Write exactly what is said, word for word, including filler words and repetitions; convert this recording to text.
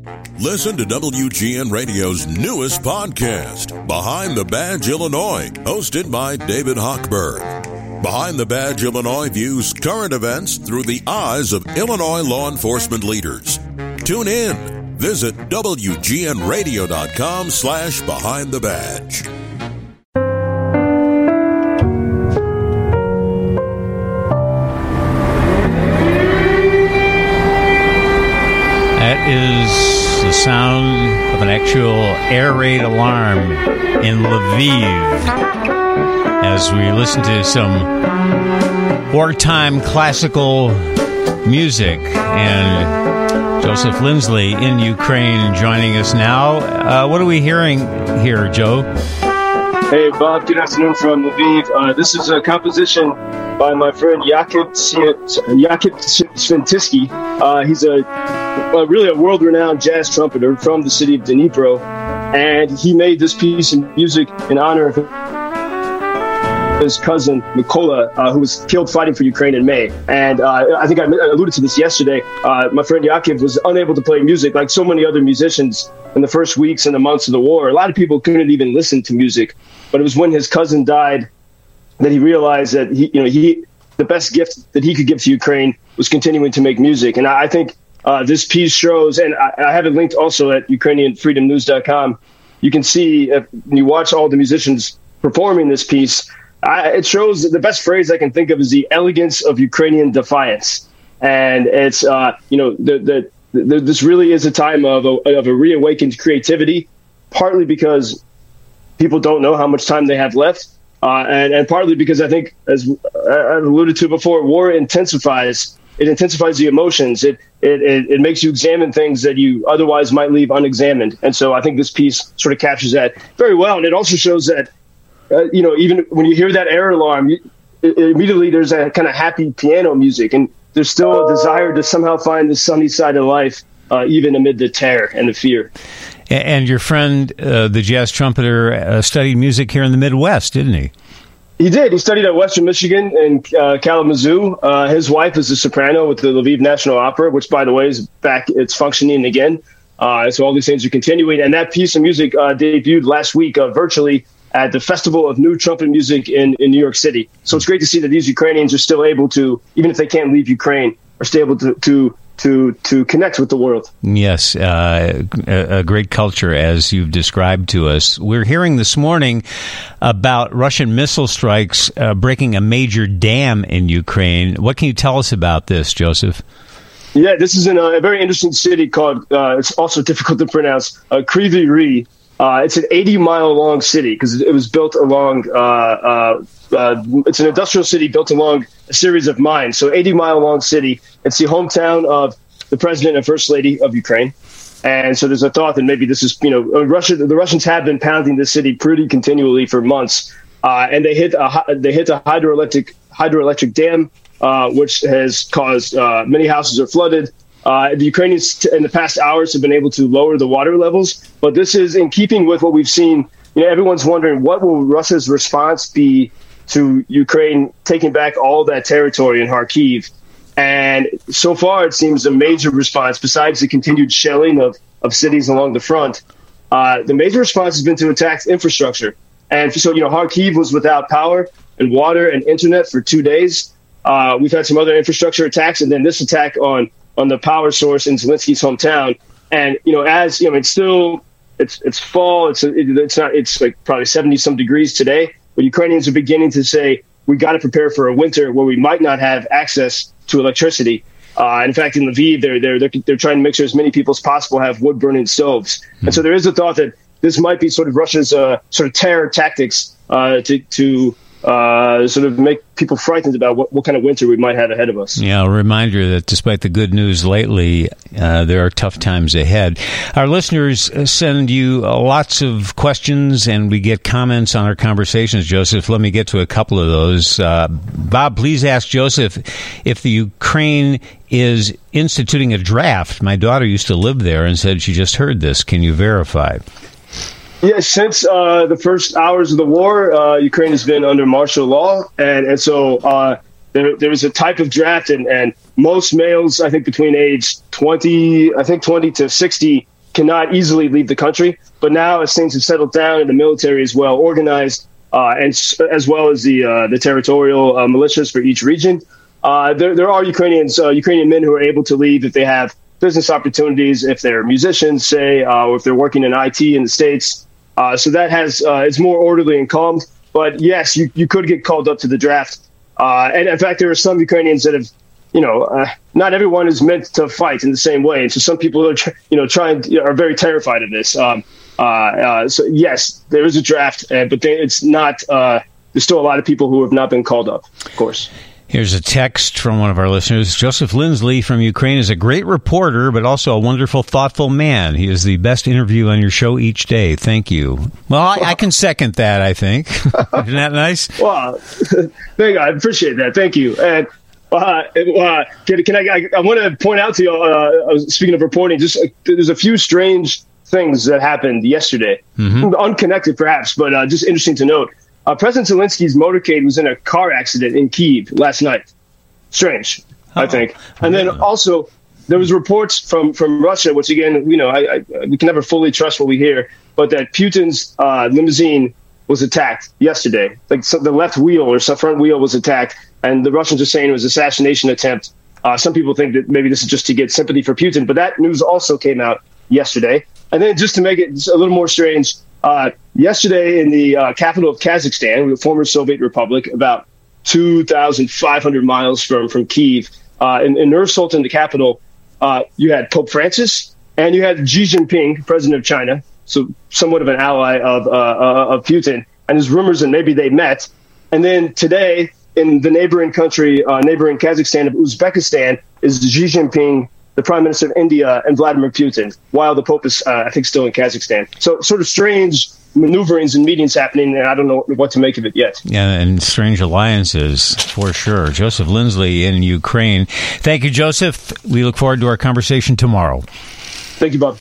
Listen to W G N Radio's newest podcast, Behind the Badge Illinois, hosted by David Hochberg. Behind the Badge Illinois views current events through the eyes of Illinois law enforcement leaders. Tune in. Visit W G N radio dot com slash Behind the Badge. That is the sound of an actual air raid alarm in Lviv as we listen to some wartime classical music. And Joseph Lindsley in Ukraine joining us now. Uh, what are we hearing here, Joe? Hey, Bob. Good afternoon from Lviv. Uh, this is a composition by my friend Jakub Sventisky. Uh, he's a, a really a world-renowned jazz trumpeter from the city of Dnipro, and he made this piece of music in honor of his cousin Mykola, uh, who was killed fighting for Ukraine in May. And uh, I think I alluded to this yesterday. Uh, my friend Jakub was unable to play music like so many other musicians in the first weeks and the months of the war. A lot of people couldn't even listen to music, but it was when his cousin died that he realized that he, you know, he the best gift that he could give to Ukraine was continuing to make music. And I, I think uh, this piece shows, and I, I have it linked also at Ukrainian Freedom News dot com. You can see if you watch all the musicians performing this piece. I, it shows that the best phrase I can think of is the elegance of Ukrainian defiance. And it's, uh, you know, the, the, the, this really is a time of a, of a reawakened creativity, partly because people don't know how much time they have left. Uh, and, and partly because I think, as I've alluded to before, war intensifies. It intensifies the emotions. It, it it it makes you examine things that you otherwise might leave unexamined. And so I think this piece sort of captures that very well. And it also shows that, uh, you know, even when you hear that air alarm, you, it, immediately there's a kind of happy piano music. And there's still a desire to somehow find the sunny side of life, uh, even amid the terror and the fear. And your friend, uh, the jazz trumpeter, uh, studied music here in the Midwest, didn't he? He did. He studied at Western Michigan in uh, Kalamazoo. Uh, his wife is a soprano with the Lviv National Opera, which, by the way, is back. It's functioning again. Uh, so all these things are continuing. And that piece of music uh, debuted last week uh, virtually at the Festival of New Trumpet Music in, in New York City. So it's great to see that these Ukrainians are still able to, even if they can't leave Ukraine, are still able to to to, to connect with the world. Yes, uh, a, a great culture, as you've described to us. We're hearing this morning about Russian missile strikes uh, breaking a major dam in Ukraine. What can you tell us about this, Joseph? Yeah, this is in a, a very interesting city called, uh, it's also difficult to pronounce, uh, Kryvyi Rih. Uh, it's an eighty-mile-long city because it was built along, uh, uh, uh, it's an industrial city built along a series of mines. So eighty-mile-long city. It's the hometown of the president and first lady of Ukraine. And so there's a thought that maybe this is, you know, Russia, the Russians have been pounding this city pretty continually for months. Uh, and they hit a, they hit a hydroelectric, hydroelectric dam, uh, which has caused uh, many houses are flooded. Uh, the Ukrainians t- in the past hours have been able to lower the water levels, but this is in keeping with what we've seen. You know, everyone's wondering what will Russia's response be to Ukraine taking back all that territory in Kharkiv. And so far, it seems a major response, besides the continued shelling of, of cities along the front. Uh, the major response has been to attack infrastructure. And so, you know, Kharkiv was without power and water and internet for two days. Uh, we've had some other infrastructure attacks, and then this attack on on the power source in Zelensky's hometown. And, you know, as, you know, it's still, it's it's fall, it's it's not, it's like probably seventy some degrees today, but Ukrainians are beginning to say, we got to prepare for a winter where we might not have access to electricity. Uh, in fact, in Lviv, they're, they're, they're, they're trying to make sure as many people as possible have wood burning stoves. Mm-hmm. And so there is a thought that this might be sort of Russia's uh, sort of terror tactics uh, to, to uh, sort of make people frightened about what, what kind of winter we might have ahead of us. Yeah, a reminder that despite the good news lately, uh, there are tough times ahead. Our listeners send you uh, lots of questions, and we get comments on our conversations, Joseph. Let me get to a couple of those. Uh, Bob, please ask Joseph if the Ukraine is instituting a draft. My daughter used to live there and said she just heard this. Can you verify? Yeah, since uh, the first hours of the war, uh, Ukraine has been under martial law. And, and so uh, there, there was a type of draft, and, and most males, I think between age twenty, I think twenty to sixty, cannot easily leave the country. But now, as things have settled down and the military is well organized, uh, and as well as the uh, the territorial uh, militias for each region, uh, there there are Ukrainians, uh, Ukrainian men who are able to leave if they have business opportunities, if they're musicians, say, uh, or if they're working in I T in the States. Uh, so that has uh, it's more orderly and calm. But yes, you, you could get called up to the draft. Uh, and in fact, there are some Ukrainians that have, you know, uh, not everyone is meant to fight in the same way. And so some people are, you know, trying you know, are very terrified of this. Um, uh, uh, so yes, there is a draft, uh, but they, it's not. Uh, there's still a lot of people who have not been called up, of course. Here's a text from one of our listeners. Joseph Lindsley from Ukraine is a great reporter, but also a wonderful, thoughtful man. He is the best interview on your show each day. Thank you. Well, I, I can second that, I think. Isn't that nice? Well, thank you. I appreciate that. Thank you. And uh, uh, can, can I, I, I want to point out to you, uh, speaking of reporting, just uh, there's a few strange things that happened yesterday. Mm-hmm. Unconnected, perhaps, but uh, just interesting to note. Uh, President Zelensky's motorcade was in a car accident in Kyiv last night. Strange, oh, I think. And yeah. then also, there was reports from, from Russia, which again, you know, I, I, we can never fully trust what we hear, but that Putin's uh, limousine was attacked yesterday. Like so the left wheel or some front wheel was attacked, and the Russians are saying it was an assassination attempt. Uh, some people think that maybe this is just to get sympathy for Putin, but that news also came out yesterday. And then just to make it a little more strange, Uh, yesterday in the uh, capital of Kazakhstan, the former Soviet Republic, about two thousand five hundred miles from, from Kyiv, uh, in, in Nur-Sultan, the capital, uh, you had Pope Francis and you had Xi Jinping, president of China, so somewhat of an ally of, uh, uh, of Putin. And there's rumors that maybe they met. And then today, in the neighboring country, uh, neighboring Kazakhstan of Uzbekistan, is Xi Jinping, the Prime Minister of India, and Vladimir Putin, while the Pope is, uh, I think, still in Kazakhstan. So sort of strange maneuverings and meetings happening, and I don't know what to make of it yet. Yeah, and strange alliances, for sure. Joseph Lindsley in Ukraine. Thank you, Joseph. We look forward to our conversation tomorrow. Thank you, Bob.